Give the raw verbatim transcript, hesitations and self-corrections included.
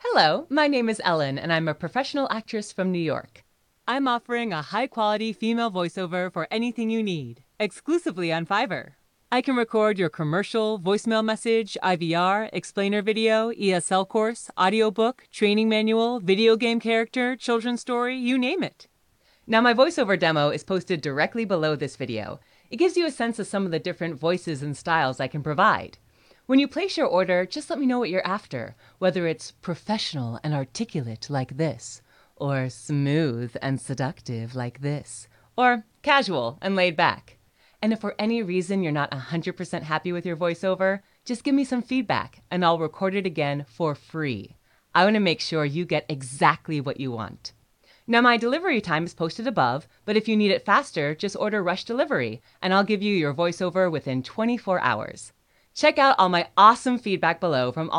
Hello, my name is Ellen, and I'm a professional actress from New York. I'm offering a high-quality female voiceover for anything you need, exclusively on Fiverr. I can record your commercial, voicemail message, I V R, explainer video, E S L course, audiobook, training manual, video game character, children's story, you name it. Now, my voiceover demo is posted directly below this video. It gives you a sense of some of the different voices and styles I can provide. When you place your order, just let me know what you're after, whether it's professional and articulate like this, or smooth and seductive like this, or casual and laid back. And if for any reason you're not one hundred percent happy with your voiceover, just give me some feedback and I'll record it again for free. I want to make sure you get exactly what you want. Now, my delivery time is posted above, but if you need it faster, just order Rush Delivery, and I'll give you your voiceover within twenty-four hours. Check out all my awesome feedback below from all